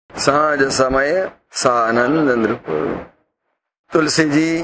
સાંજ સમયે સાનંદ નૃપ. તુલસીજી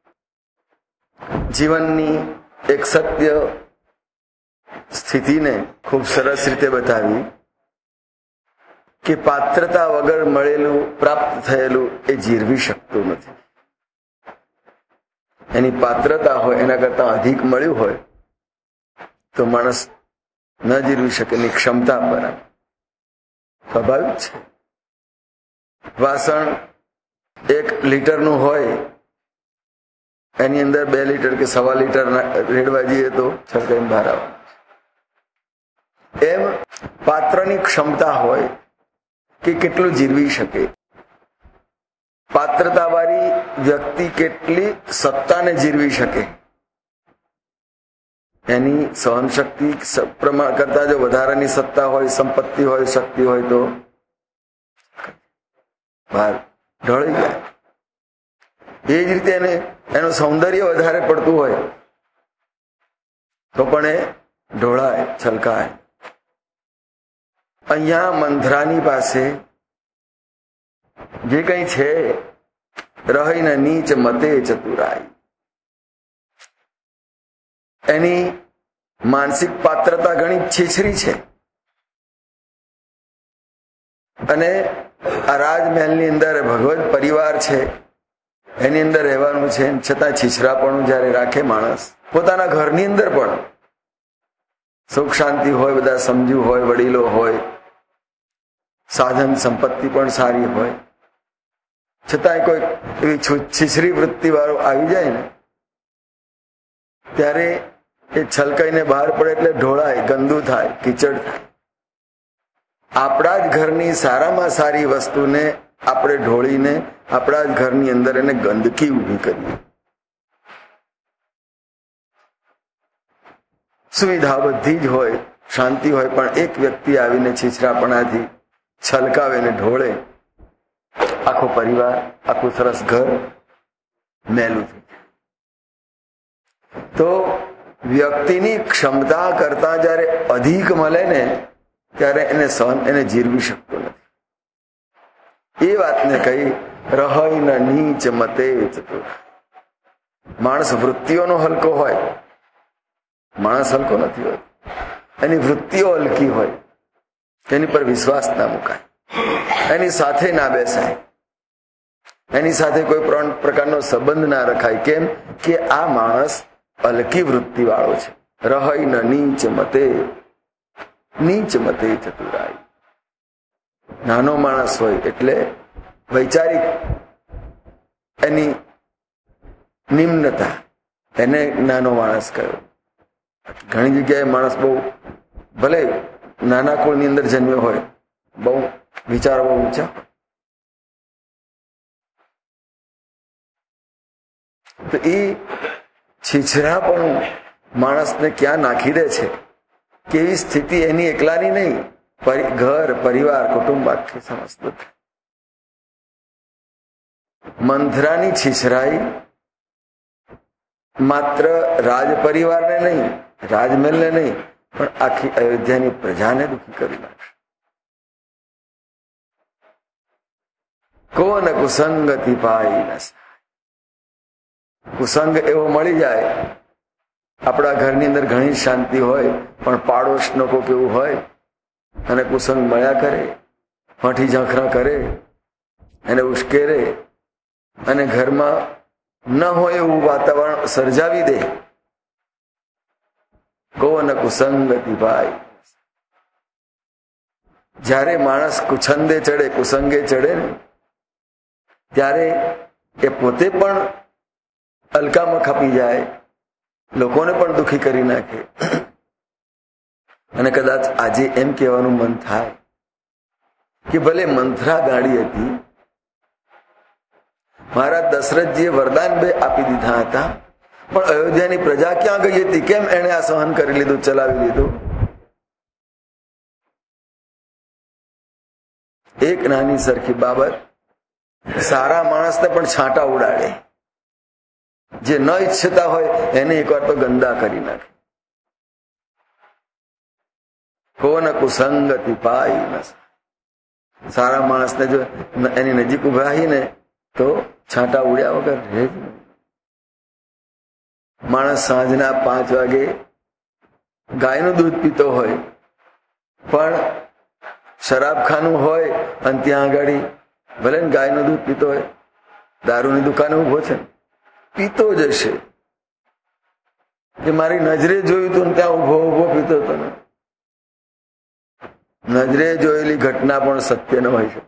જીવનની એક સત્ય સ્થિતિને ખૂબ સરસ રીતે બતાવી કે પાત્રતા વગર મળેલું પ્રાપ્ત થયેલું એ જીરવી શકતું નથી. એની પાત્રતા હોય એના કરતા અધિક મળ્યું હોય તો માણસ ન જીરવી શકે. એની ક્ષમતા પર સ્વાભાવિક છે. વાસણ 1 લીટરનું હોય એની અંદર 2 લીટર કે 1.25 લીટર રેડવા જઈએ તો છલકાઈને બહાર આવે. એમ પાત્રની ક્ષમતા હોય કે કેટલું જીરવી શકે. પાત્રતાવાળી વ્યક્તિ કેટલી સત્તાને જીરવી શકે. એની સહનશક્તિ પ્રમાણ કરતા જો વધારાની સત્તા હોય, સંપત્તિ હોય, શક્તિ હોય તો બહાર ઢળી જાય. એ જ રીતે એનું સૌંદર્ય વધારે પડતું હોય તો પણ એ ઢોળાય, છલકાય. અહીંયા મંથરાની પાસે જે કંઈ છે રહીને નીચ મતે ચતુરાઈ. એની માનસિક પાત્રતા ઘણી છીછરી છે અને આ રાજમહેલની અંદર ભગવત પરિવાર છે, એની અંદર રહેવાનું છે, છતાં છીછરાપણું જયારે રાખે માણસ, પોતાના ઘરની અંદર પણ સુખ શાંતિ હોય, બધા સમજુ હોય, વડીલો હોય, સાધન સંપત્તિ પણ સારી હોય, છતાંય કોઈ એવી છીછરી વૃત્તિ વાળો આવી જાય ને ત્યારે એ છલકાઈને બહાર પડે એટલે ઢોળાય, ગંદુ થાય, કીચડ થાય. આપણા જ ઘરની સારામાં સારી વસ્તુને આપણે ઢોળીને આપણા જ ઘરની અંદર એને ગંદકી ઊભી કરીએ. સુવિધા બધી જ હોય, શાંતિ હોય, પણ એક વ્યક્તિ આવીને છીછરાપણાથી છલકાવે ને ઢોળે, આખો પરિવાર, આખું સરસ ઘર મેલું થઈ જાય. તો વ્યક્તિની ક્ષમતા કરતા જયારે અધિક મળે ને ત્યારે એને જીરવી શકતો નથી. એ વાતને કહી રહી ન નીચ મતે ચતુર. માણસ વૃત્તિઓનો હલકો હોય, માણસ હલકો નથી હોતો. એની વૃત્તિઓ હલકી હોય, એની પર વિશ્વાસ ના મુકાય, એની સાથે ના બેસાય, એની સાથે કોઈ પ્રકારનો સંબંધ ના રખાય. કેમ કે આ માણસ હલકી વૃત્તિ વાળો છે. રહી ન નીચ મતે, નીચ મતે ચતુરાઈ. નાનો માણસ હોય એટલે વૈચારિક એની નિમ્નતા, એને નાનો માણસ કહ્યો. ઘણી જગ્યાએ માણસ બહુ ભલે નાના કુળની અંદર જન્મ્યો હોય, બહુ વિચારો બહુ ઊંચા, તો એ છીછરાપણું માણસને ક્યાં નાખી દે છે. કેવી સ્થિતિ એની એકલાની નહીં, ઘર, પરિવાર, કુટુંબ આખી સમસ્ત. મંથરાની છીછરાઈ માત્ર રાજ પરિવારને નહીં, રાજમહેલને નહીં, પણ આખી અયોધ્યાની પ્રજાને દુઃખી કરી નાખશે. કોન કુસંગતિ પાઈ ન. કુસંગ એવો મળી જાય, આપણા ઘરની અંદર ઘણી શાંતિ હોય પણ પાડોશનો કોક એવું હોય અને કુસંગ મળ્યા કરે, ફાંઠી ઝાંખરા કરે, એને ઉશ્કેરે અને ઘરમાં ન હોય એવું વાતાવરણ સર્જાવી દે. કોન કુસંગતિ ભાઈ. જ્યારે માણસ કુછંદે ચડે, કુસંગે ચડે ને ત્યારે એ પોતે પણ હલકામાં ખપી જાય, લોકોને પણ દુઃખી કરી નાખે. અને કદાચ આજે એમ કહેવાનું મન થાય કે ભલે મંથરા ગાડી હતી, મહારાજ દશરથજીએ વરદાન 2 આપી દીધા હતા, પણ અયોધ્યાની પ્રજા ક્યાં ગઈ હતી? કેમ એને આ સહન કરી લીધું, ચલાવી લીધું? એક નાની સરખી બાબત સારા માણસને પણ છાંટા ઉડાડે. જે ન ઈચ્છતા હોય એને એકવાર તો ગંદા કરી નાખે. કોન કુસંગતિ પાઈ ન. સારા માણસને જો એની નજીક ઉભા ને તો છાંટા ઉડ્યા વગર રહે જ નહીં. માણસ સાંજના 5 વાગે ગાયનું દૂધ પીતો હોય, પણ શરાબખાનું હોય અને ત્યાં આગળ ભલે ને ગાયનું દૂધ પીતો હોય, દારૂની દુકાને ઉભો છે, પીતો જ હશે. કે મારી નજરે જોયું તું ત્યાં ઉભો પીતો હતો ને. નજરે જોયેલી ઘટના પણ સત્ય ન હોય છે.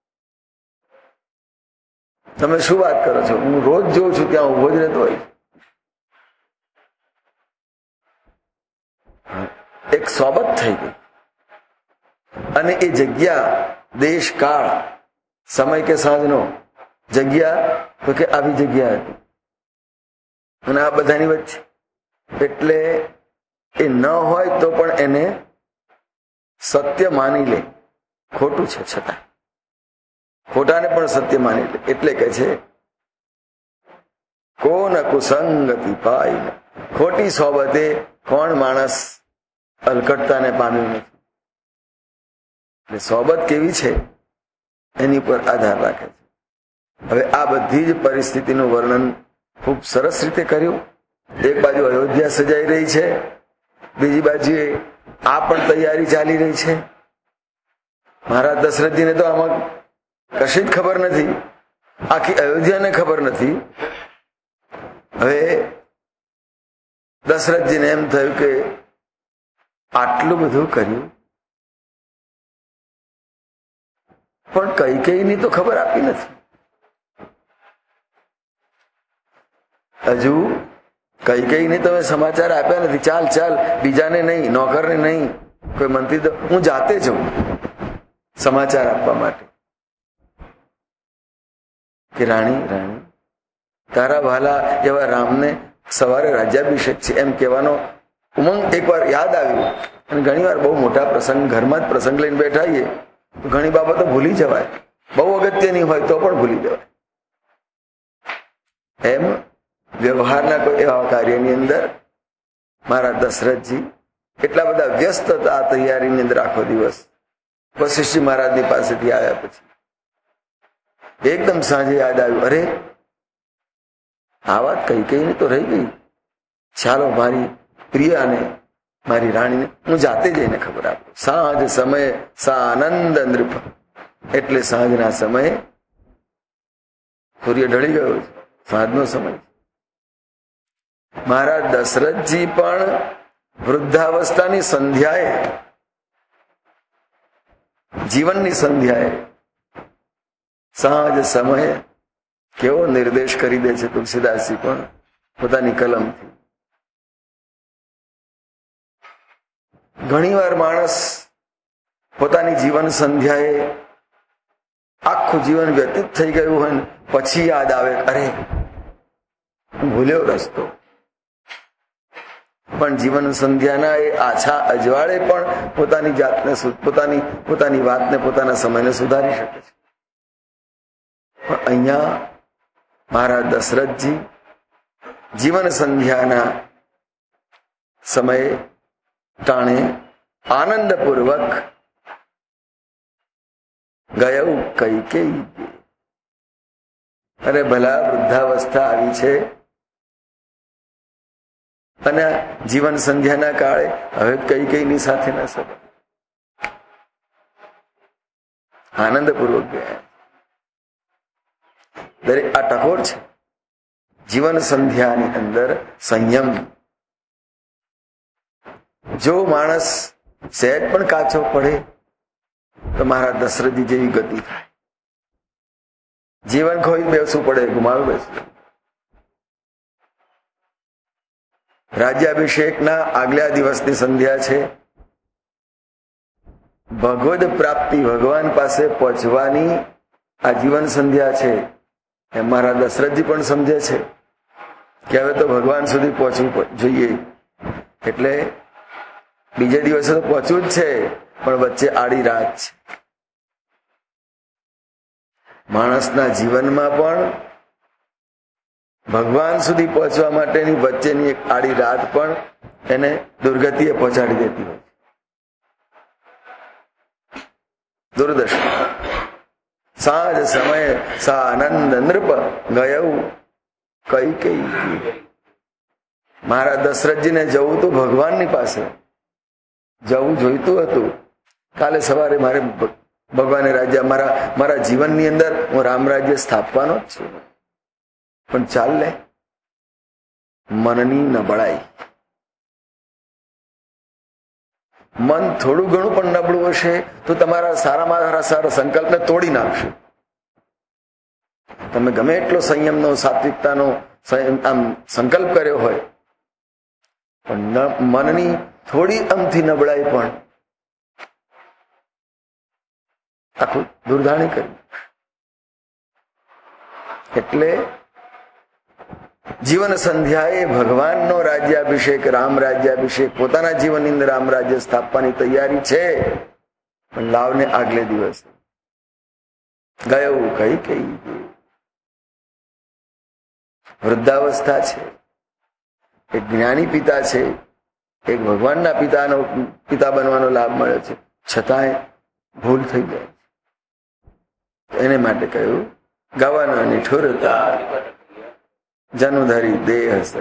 તમે શું વાત કરો છો? હું રોજ જોઉં છું ત્યાં ઉભો જ રહેતો હોય. એક સોબત થઈ ગઈ, અને એ જગ્યા, દેશ, કાળ, સમય કે સાંજનો, જગ્યા તો કે આવી જગ્યા હતી, અને આ બધાની વચ્ચે. એટલે એ ન હોય તો પણ એને સત્ય માની લે. ખોટું છે છતાં ખોટાને પણ સત્ય માની લે. એટલે કે છે કોન કુસંગતિ પાઈ. ખોટી સોબતે કોણ માણસ અલકટતાને પામ્યું નથી. એટલે સોબત કેવી છે એની પર આધાર રાખે છે. હવે આ બધી જ પરિસ્થિતિનું વર્ણન ખૂબ સરસ રીતે કર્યું. એક બાજુ અયોધ્યા સજાઈ રહી છે, બીજી બાજુએ આ પણ તૈયારી ચાલી રહી છે. મહારાજ દશરથજીને તો આમાં કશી જ ખબર નથી, આખી અયોધ્યાને ખબર નથી. હવે દશરથજીને એમ થયું કે આટલું બધું કર્યું, પણ કૈકેયીની તો ખબર આપી નથી. હજુ કૈકેયીને તમે સમાચાર આપ્યા નથી. ચાલ બીજાને નહીં, નોકરને નહીં, કોઈ મંત્રી, તો હું જાતે જઉં સમાચાર આપવા માટે કે રાણી તારા વાલા એવા રામને સવારે રાજ્યાભિષેક છે એમ કહેવાનો ઉમંગ એકવાર યાદ આવ્યું. અને ઘણી વાર બહુ મોટા પ્રસંગ, ઘરમાં જ પ્રસંગ લઈને બેઠાઈએ તો ઘણી બાબતો ભૂલી જવાય. બહુ અગત્યની હોય તો પણ ભૂલી જવાય. એમ વ્યવહારના કોઈ એવા કાર્યની અંદર મારા દશરથજી એટલા બધા વ્યસ્ત હતા આ તૈયારીની અંદર આખો દિવસ. વશિષ્ઠજી મહારાજની પાસેથી આવ્યા પછી એકદમ સાંજે યાદ આવ્યું, અરે આ વાત કૈકેયીની તો રહી ગઈ. ચાલો મારી પ્રિયાને, મારી રાણીને હું જાતે જઈને ખબર આપું. સાંજ સમયે સાનંદ નૃપ. એટલે સાંજના સમયે સૂર્ય ઢળી ગયો છે, સાંજનો સમય. મહારાજ દશરથજી પણ વૃદ્ધાવસ્થાની સંધ્યાએ, જીવનની સંધ્યાએ સાંજ સમયે કેવો નિર્દેશ કરી દે છે તુલસીદાસજી પણ પોતાની કલમથી. ઘણીવાર માણસ પોતાની જીવન સંધ્યાએ આખું જીવન વ્યતીત થઈ ગયું હોય ને પછી યાદ આવે, અરે હું ભૂલ્યો રસ્તો. પણ જીવન સંધ્યાના એ આછા અજવાળે પણ પોતાની જાતને, પોતાની વાતને, પોતાના સમયને સુધારી શકે છે. પણ અહીંયા મહારાજ દશરથજી જીવન સંધ્યાના સમયે ટાણે આનંદપૂર્વક ગયું કૈકેયી. અરે ભલા વૃદ્ધાવસ્થા આવી છે અને જીવન સંધ્યાના કાળે હવે કૈકેયીની સાથેના સંબંધ આનંદપૂર્વક ગયા. દરેક આ ટકોર છે જીવન સંધ્યાની અંદર સંયમ. જો માણસ સહેજ પણ કાચો પડે તો મારા દશરથજી જેવી ગતિ થાય. જીવન ખોઈ બેસવું પડે, ગુમાવી બેસવું. રાજ્યાભિષેકના આગલા દિવસની સંધ્યા છે. ભગવદ પ્રાપ્તિ, ભગવાન પાસે પહોંચવાની આ જીવન સંધ્યા છે. એમ મારા દશરથજી પણ સમજે છે કે હવે તો ભગવાન સુધી પહોંચવું જોઈએ. એટલે બીજે દિવસે તો પહોંચવું જ છે, પણ વચ્ચે આડી રાત છે. માણસના જીવનમાં પણ ભગવાન સુધી પહોંચવા માટેની વચ્ચેની એક આડી રાત પણ એને દુર્ગતિએ પહોંચાડી દેતી હોય. દુર્દશા. સાંજ સમયે સાનંદ નૃપ ગયું કઈ કઈ. મારા દશરથજીને જવું તો ભગવાનની પાસે જવું જોઈતું હતું. કાલે સવારે મારે ભગવાને રાજ્ય મારા જીવનની અંદર હું રામ રાજ્ય સ્થાપવાનો જ છું, પણ ચાલ લે મનની નબળાઈ. મન થોડું ઘણું પણ નબળું હશે તો તમારા સારામાં સારા સંકલ્પને તોડી નાખશે. તમે ગમે એટલો સંયમનો સાત્વિકતાનો આમ સંકલ્પ કર્યો હોય, પણ મનની થોડી અમથી નબળાઈ પણ આખું દુર્ધાણી કરી. એટલે જીવન સંધ્યાએ ભગવાનનો રાજ્યાભિષેક, રામ રાજ્યાભિષેક, પોતાના જીવનની અંદર રામ રાજ્ય સ્થાપવાની તૈયારી છે. પણ લાવને આગલે દિવસ ગયું કઈ કઈ. વૃદ્ધાવસ્થા છે, એક જ્ઞાની પિતા છે, એક ભગવાનના પિતા બનવાનો લાભ મળે છે, છતાંય ભૂલ થઈ જાય. એને માટે કહ્યું ગાવાનો નિઠુરતા જનુધરી દેહ હશે.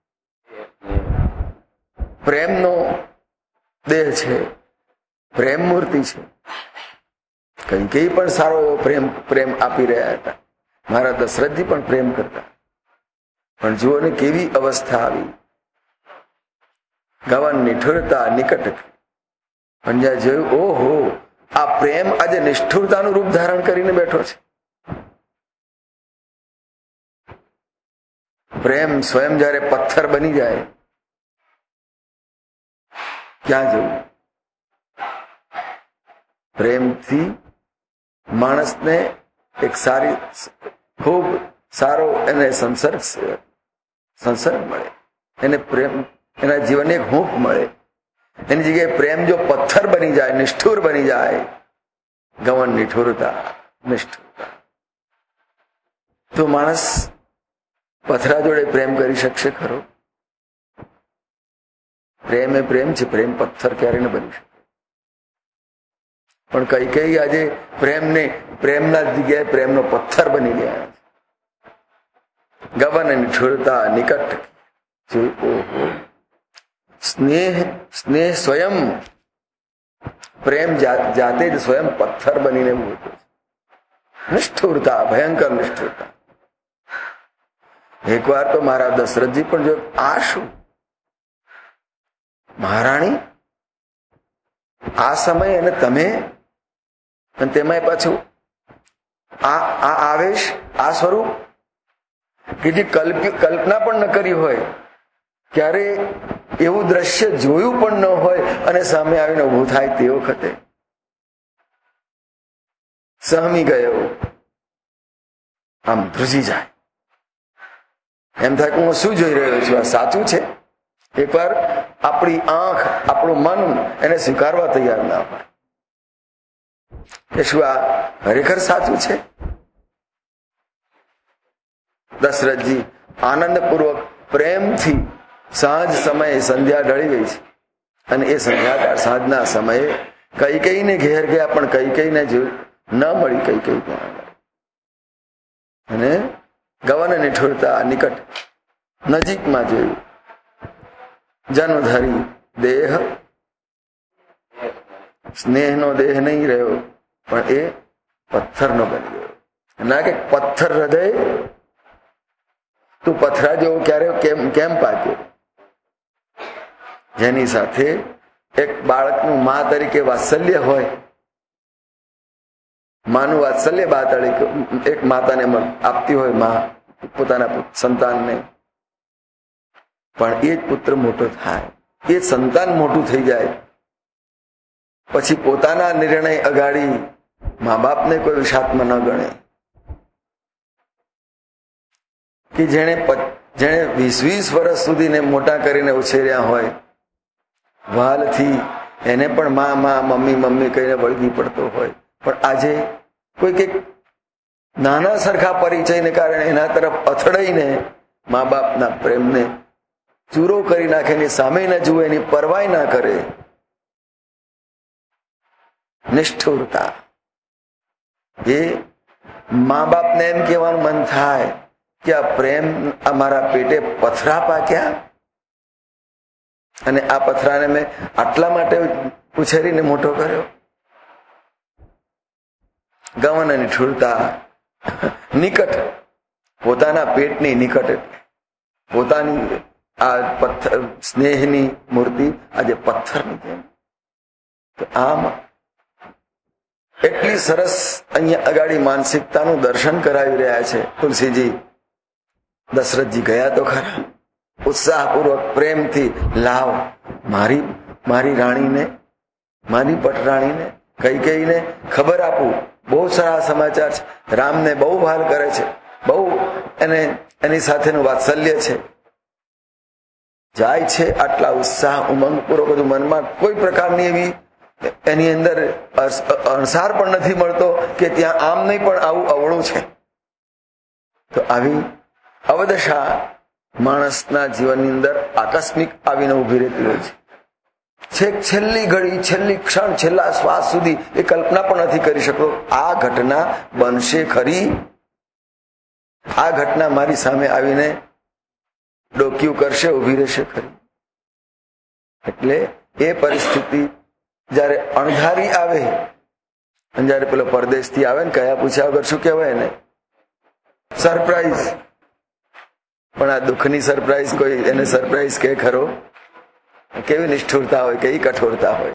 પ્રેમનો દેહ છે, પ્રેમ મૂર્તિ છે. કઈ પણ સારો એવો પ્રેમ આપી રહ્યા હતા. મારા દશરથજી પણ પ્રેમ કરતા, પણ જુઓ ને કેવી અવસ્થા આવી. ગવન નિઠુરતા નિકટ. પણ જ્યાં જોયું, ઓહો, આ પ્રેમ આજે નિષ્ઠુરતાનું રૂપ ધારણ કરીને બેઠો છે. પ્રેમ સ્વયં જયારે પથ્થર બની જાય, ક્યાં જવું? પ્રેમથી માણસને એક સારી, ખૂબ સારો એને સંસર્ગ મળે, એને પ્રેમ, એના જીવનને એક હૂંફ મળે. એની જગ્યાએ પ્રેમ જો પથ્થર બની જાય, નિષ્ઠુર બની જાય, ગમન નિઠુરતા નિષ્ઠુરતા, તો માણસ પથરા જોડે પ્રેમ કરી શકશે ખરો? પ્રેમ એ પ્રેમ છે, પ્રેમ પથ્થર ક્યારે ન બની શકે. પણ કઈ આજે પ્રેમના જગ્યાએ પ્રેમનો પથ્થર બની ગયા. ગવન નિઠુરતા નિકટ. સ્નેહ સ્વયં, પ્રેમ જાતે જ સ્વયં પથ્થર બનીને ઉભો છે. નિષ્ઠુરતા, ભયંકર નિષ્ઠુરતા. એકવાર તો મારા દશરથજી પણ જો, આ શું મહારાણી, આ સમય અને તમે, અને તેમાં પાછું આ આવેશ, આ સ્વરૂપ કે જે કલ્પના પણ ન કરી હોય, ક્યારે એવું દ્રશ્ય જોયું પણ ન હોય, અને સામે આવીને ઉભું થાય તે વખતે સહમી ગયો, આમ ધ્રુજી જાય. એમ થાય કે હું શું જોઈ રહ્યો છું, આ સાચું છે? એકવાર આપણી આંખ, આપણું મન એને સ્વીકારવા તૈયાર ના હોય કે શું આ ખરેખર સાચું છે? દશરથજી આનંદપૂર્વક પ્રેમથી સાંજ સમયે સંધ્યા ઢળી ગઈ છે, અને એ સંધ્યાકાળ સાંજના સમયે કૈકેયીને ઘેર ગયા, પણ કૈકેયીને ન મળી. કૈકેયી ત્યાં અને ગવન નિઠુરતા નિકટ, નજીકમાં જોયું. જનધરી દેહ, સ્નેહનો દેહ નહીં રહ્યો, પણ એ પથ્થરનો બની ગયો. ના કે પથ્થર હૃદય, તું પથરા જેવો ક્યારે કેમ પાક્યો? જેની સાથે એક બાળકનું મા તરીકે વાત્સલ્ય હોય, માનું વાત્સલ્ય બા તરીકે એક માતાને આપતી હોય મા પોતાના સંતાનને, પણ એ જ પુત્ર મોટો થાય, એ સંતાન મોટું થઈ જાય, પછી પોતાના નિર્ણય અગાડી મા બાપને કોઈ વિષાત્મ ન ગણે. કે જેણે 20 વર્ષ સુધીને મોટા કરીને ઉછેર્યા હોય, વાલથી એને પણ મા મમ્મી મમ્મી કહીને વળગી પડતો હોય, પણ આજે કોઈ કંઈક નાના સરખા પરિચયને કારણે એના તરફ અથડાઈને મા બાપના પ્રેમને ચૂરો કરી નાખે, એની સામે ન જુએ, એની પરવાય ના કરે. નિષ્ઠુરતા એ મા બાપને એમ કહેવાનું મન થાય કે આ પ્રેમ અમારા પેટે પથરા પાક્યા અને આ પથરાને મેં આટલા માટે ઉછેરીને મોટો કર્યો. ગમન અને નિઠુરતા, નિકટ, પોતાના પેટની નિકટ, પોતાની આ પથ્થર સ્નેહની મૂર્તિ આજે પથ્થરની જેમ. તો આમ એટલી સરસ અહીંયા અગાડી માનસિકતાનું દર્શન કરાવી રહ્યા છે તુલસીજી. દશરથજી ગયા તો ખરા, ઉત્સાહપૂર્વક પ્રેમથી, લાવ મારી રાણીને, મારી પટરાણીને કૈકેયીને ખબર આપું. બહુ સારા સમાચાર છે. રામને બહુ ભાલ કરે છે, બહુ એની સાથેનું વાત્સલ્ય છે. જાય છે આટલા ઉત્સાહ ઉમંગ પૂર્વક, બધું મનમાં કોઈ પ્રકારની એવી એની અંદર અણસાર પણ નથી મળતો કે ત્યાં આમ નહીં પણ આવું અવળું છે. તો આવી અવદશા માણસના જીવનની અંદર આકસ્મિક આવીને ઉભી રહેતી હોય છે. છેક છેલ્લી ઘડી, છેલ્લી ક્ષણ, છેલ્લા શ્વાસ સુધી એ કલ્પના પણ નથી કરી શકતો આ ઘટના બનશે ખરી, આ ઘટના મારી સામે આવીને ડોક્યું કરશે, ઉભી રહેશે ખરી. એટલે એ પરિસ્થિતિ જયારે અણધારી આવે અને જયારે પેલો પરદેશથી આવે ને કયા પૂછ્યા વગર શું કહેવાય એને સરપ્રાઈઝ. પણ આ દુઃખની સરપ્રાઈઝ કોઈ એને સરપ્રાઈઝ કે ખરો? કેવી નિષ્ઠુરતા હોય, કેવી કઠોરતા હોય.